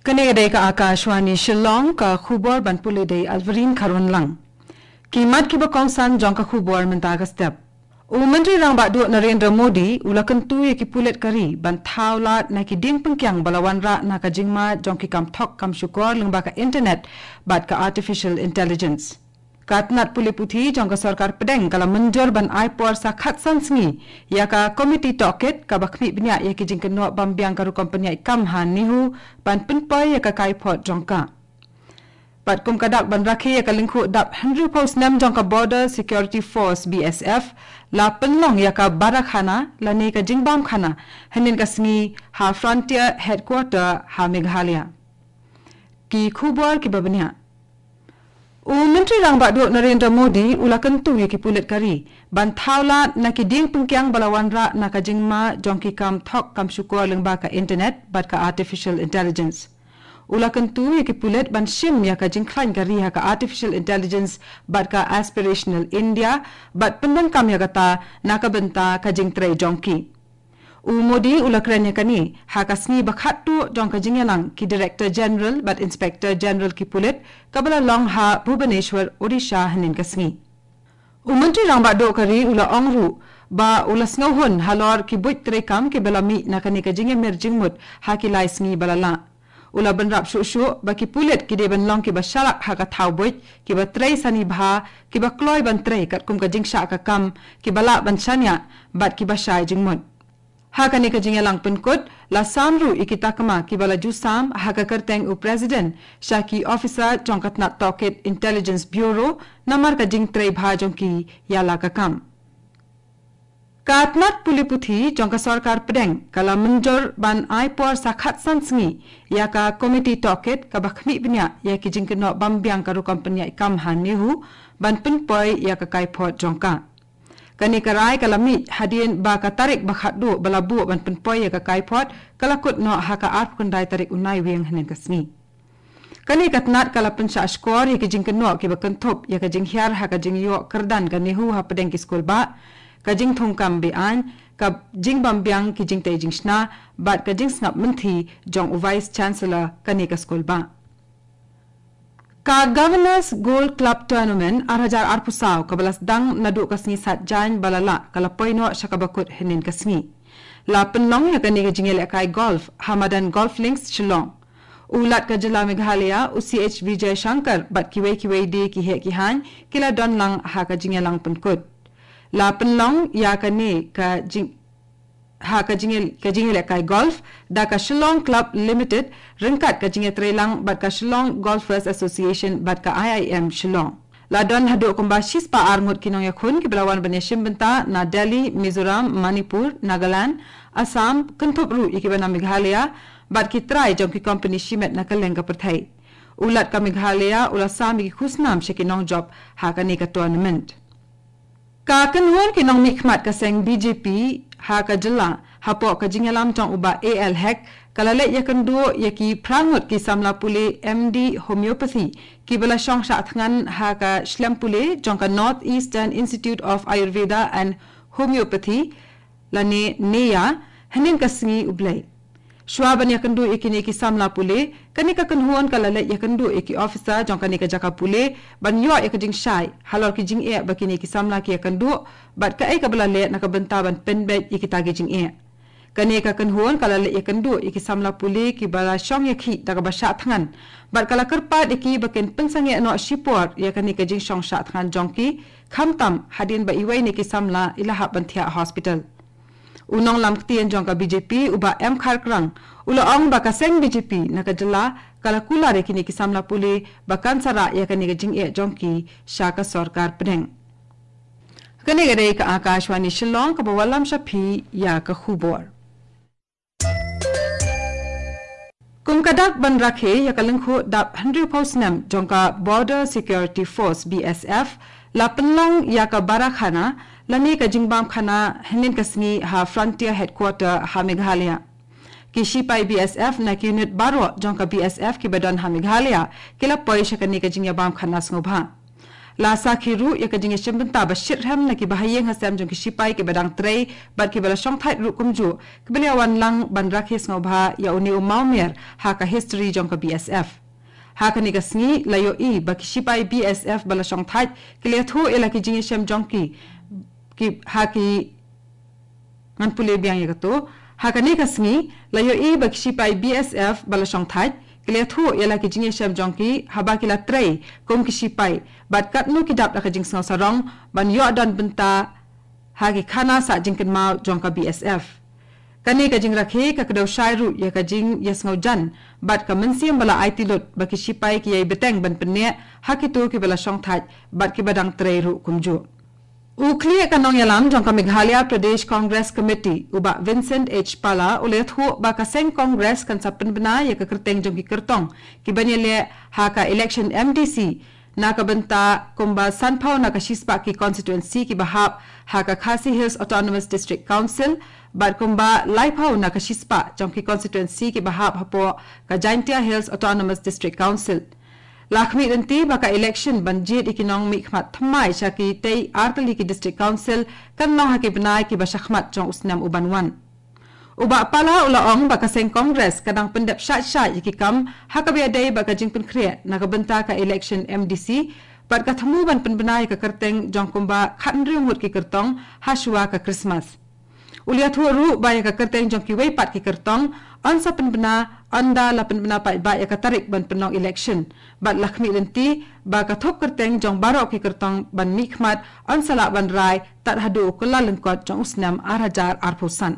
Kanegade ka Akashwani Shillong ka khubor ban pulide Alvarin Kharun lang. Kimat ki bakongsan jong ka khubor mentaga step. Menteri Rang Badu Narendra Modi ulakan tu ye ki pulet kari ban thaulat na ki ding pengkyang balawan ra na ka jingma jong ki kam thok kam syukor lengba ka internet bat ka artificial intelligence. Katnat puli puthi jong ka sarkar pedeng kala menjor ban aipor sa khatsan sngi ya ka komiti toket ka bakmi bnya ya ki jing kenok bambiang karu kompanya ikam han nihu ban penpai ya ka kaipot jong ka. Pat kum kadak ban rakhi ya ka lingku dap Henry Post nam jong ka Border Security Force BSF la penlong ya ka barakhana la ne ka jingbam khana hanin ka sngi ha frontier headquarter ha Meghalaya. Ki khubor ki babnya Menteri Rang Badu Narendra Modi ulakan tu ye ki pulet kari ban thaulat na ki ding pengkyang balawan ra na ka jingma jong ki kam thok kam syukor lengba ka internet bat ka artificial intelligence. Ulakan tu ye ki pulet ban shim ya ka jingklan kari ha ka artificial intelligence bat ka aspirational India bat pendang kam ya kata na ka benta ka jingtrai jongki. Modi ulakrannya kani hakasni bakhatu jong ka jingyalang ki Director General bat Inspector General ki pulit kabala long ha Bhubaneswar Odisha hanin kasngi. Menteri Rang Badu kari ula ongru ba ula sngohun halor ki buit trekam ki belami na kani ka jingmer jingmut ha ki lai sngi balala. Ula benrap syuk ba ki pulit ki deben long ki basyarak ha ka thau buit ki ba trei sani bha ki ba kloy ban trei kat kum ka jingsha ka kam ki bala ban shanya bat ki basyai jingmut. Hakani ka jingalang penkut la samru ikita kama kibala jusam haka kerteng u president Shaki officer jongkatnat toket intelligence bureau namar ka jing trei bha jongki yala ka kam. Katnat puliputhi jongka sarkar pedeng kala menjor ban aipor sakhat sansngi ya ka komiti toket ka bakhmi bnya ya ki jingkeno bambiang karu kompanya ikam han nihu ban penpoi ya ka kaipot jongka. Kani karai kalami hadien ba ka tarik bakhadu balabu ban penpoi ya ka kaipot kalakut no haka art kundai tarik unai weng hanen kasni. Kani katnat kala pensha skor ya ki jingkeno ki bakentop ya ka jinghyar haka jingyo kerdan ka nihu ha pedeng ki skol ba ka jing thongkam be an ka jing bambiang ki jing tai jing sna bat ka jing snap menthi jong vice chancellor kani ka skol ba. Ka Governors Gold Club Tournament arhajar arpusau kabalas dang naduk kasni sat jan balala kala poino syakabakut henin kasni. La penlong ya kani kajingel akai golf Hamadan Golf Links Shillong. Ulat ka jela Meghalaya UCH Vijay Shankar bat kiwei di ki he ki han kila don lang ha ka jingelang penkut. La penlong ya kani ka jing ha ka jingel kai golf da ka Shillong Club Limited rengkat ka jingel trelang bat ka Shillong Golfers Association bat ka IIM Shillong. La don hadu kumba shispa armut kinong yakun ki belawan baneshim benta na Delhi, Mizoram, Manipur, Nagaland, Assam, Kentup ru iki bana Meghalaya bat ki try jong ki company shimet na kaleng ka perthai. Ulat ka Meghalaya ula sami ki khusnam shekinong job ha ka ni ka tournament. Ka kenhuan kinong mikmat ka seng BJP ha ka jela hapo ka jingalam tong uba AL hack kalale ya kendo ya ki prangut ki samla pule MD homeopathy ki bala shong sha thngan ha ka shlam pule jong ka North Eastern Institute of Ayurveda and Homeopathy lane neya hanin ka singi ublai Shwaban ya kendo ikini ki samla pule kanika kenhuan kalale ya kendo iki officer jong kanika jaka pule ban yo ya kajing shai halor ki jing e bakini ki samla ki ya kendo bat ka ai ka balale na ka bentaban penbet iki tagi jing e kanika kenhuan kalale ya kendo iki samla pule ki bala shong ya ki daga basha thangan bat kala kerpat iki baken pensange no shipor ya kanika jing shong sha thangan jongki khamtam hadin ba iwai ni ki samla ilaha banthia hospital. Unong lam ktien jong ka BJP uba M Kharkrang ula ong ba ka seng BJP na kajala kala kula re kini kisamla puli bakan sara ya kani jing e jongki shaka sarkar pedeng kani gare ka Akashwani Shillong ka bawalam shapi ya ka khubor kum kadak ban rakhe ya kalengkhu dap Henry Post nam jong ka Border Security Force BSF la penlong ya ka barakhana lani ka jingbam khana henin kasni ha frontier headquarter ha Meghalaya ki shipai BSF na ki unit baro jong ka BSF ki badan ha Meghalaya kila poisha kani ka jingbam khana snobha la sakhiru ya ka jinge shembenta bashir ham na ki bahayeng hasam jong ki sipai ke badang trei bat ki bala shong thai ru kumju ke bele wan lang ban rakhis ngobha ya uni umaumer ha ka history jong ka BSF ha ka ni ka sngi la yo I ba ki sipai BSF bala shong thai ke le thu ela ki jinge shem jong ki ha ki ngan pule biang ya to ha ka ni ka sngi la yo I ba ki sipai BSF bala shong thai kile thu yala ki jinge shem jongki haba kila trei kom ki sipai bat kat nu ki dap la ka jing sang sarong ban yo dan benta ha ki khana sa jing ken mau jongka BSF kani ka jing rakhe ka kdo shairu ya ka jing yes ngau jan bat ka mensiam bala IT lot ba ki sipai ki yai beteng ban penne ha ki tu ki bala shong thaj bat ki badang trei ru kumju Ukli kanong yalam jongka Meghalaya Pradesh Congress Committee uba Vincent H Pala ulet hu ba kaseng Congress kan sapen bena ya ka kerteng jongki kertong ki banyele ha ka election MDC na ka benta kumba sanpau na ka shispa ki constituency ki bahap ha ka Khasi Hills Autonomous District Council bat kumba laipau na ka shispa jongki constituency ki bahap hapo ka Jaintia Hills Autonomous District Council Lakhmi renti baka election banjit ikinong mikmat thamai shaki tei artali ki district council kan no haki benai ki bashakhmat jong usnam ubanwan uba pala ulaong baka seng congress kadang pendap shat ikikam hakabe dei baka jingpun khre nakabenta ka election MDC bat ka thamu ban penbenai ka kerteng jong kumba khanri mut ki kertong haswa ka Christmas ulia thuru baya ka kerteng jong ki wei pat ki kertong ansa penbena anda la penbena pai ba ya ka tarik ban penong election bat lakhmi lenti ba ka thop kerteng jong baro ki kertong ban mikmat ansa la ban rai tat hadu kula lengkot jong usnam arajar arpusan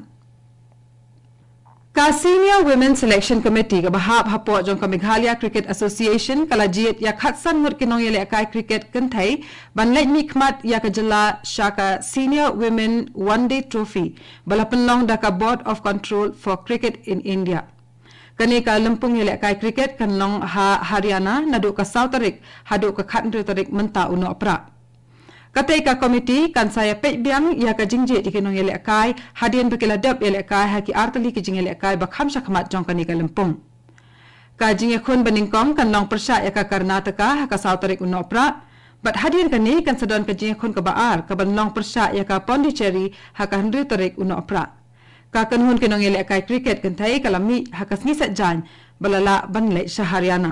ka Senior Women Selection Committee ka bahap hapo jong ka Meghalaya Cricket Association kala jiet ya khatsan ngut kinong yele kai cricket kenthai ban lek mikmat ya ka jala shaka Senior Women One Day Trophy bala penlong da ka Board of Control for Cricket in India kani ka lempung yele kai cricket kan long ha Haryana nadu ka South Tarik hadu ka Khatndru Tarik menta uno pra Katai ka komiti kan saya pek biang ya ka jingje ikinong yele kai hadian bekela dap yele kai haki artali ki jingele kai bakham shakmat jong kani ka lempung ka jinge khun baningkong kan long persha ya ka Karnataka ha ka South Tarik uno pra bat hadian kani kan sadon ka jinge khun ka baar ka ban long persha ya ka Pondicherry ha ka Khatndru Tarik uno pra ka kanhun kinong yele kai cricket kan thai kalami ha ka sngi jan balala banle Haryana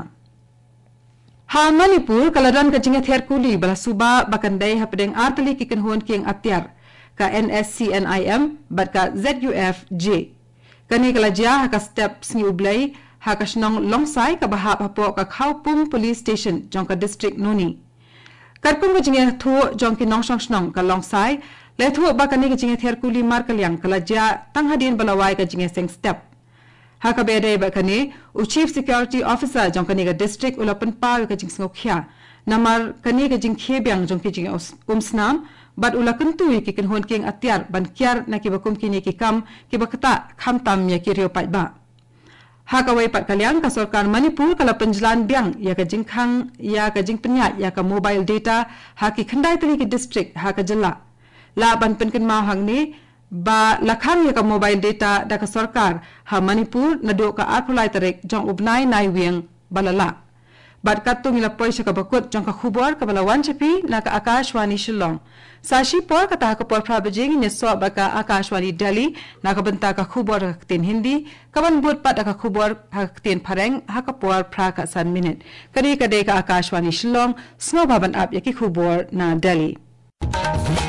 ha Manipur kalaran ka jinge therkuli bala suba bakandai ha pedeng artali ki kanhun king atyar ka NSCNIM bat ka ZUFJ kani kala ja ha ka step sngi ublai ha ka snong longsai ka bahap hapo ka Khaupum Police Station jong ka district Noni karpung ka jinge thu jong ki nong snong ka longsai le thu bakani ka jinge therkuli mar kalyang kala ja tanghadin balawai ka jinge seng step Hakabede bakani u Chief Security Officer jong kani ka district ulapan pa ka jing sngokya namar kani ka jing khebyang jong ki jing umsnam bat ulakan tu ki kanhon king atyar ban kyar na ki bakum kini ki kam ki bakata khamtam ya ki rio pai ba Hakawai pat kalyang ka sarkar Manipur kala penjalan biang ya ka jing khang ya ka jing penya ya ka mobile data ha ki khandai tani ki district ha ka jalla la ban penken ma hang ni ba lakhang ya ka mobile data da ka sarkar ha Manipur nado ka arpulai tarik jong ubnai nai wieng balala bat katung ila poisa ka bakut jong ka khubor ka balawan chapi na ka Akashwani Shillong sashi por ka ta ka por prabajing ni so ba ka Akashwani Delhi na ka banta ka khubor ka tin Hindi ka ban but pat ka khubor ha tin phareng ha ka por pra ka san minute kadi ka de ka Akashwani Shillong sno baban ap ya ki khubor na Delhi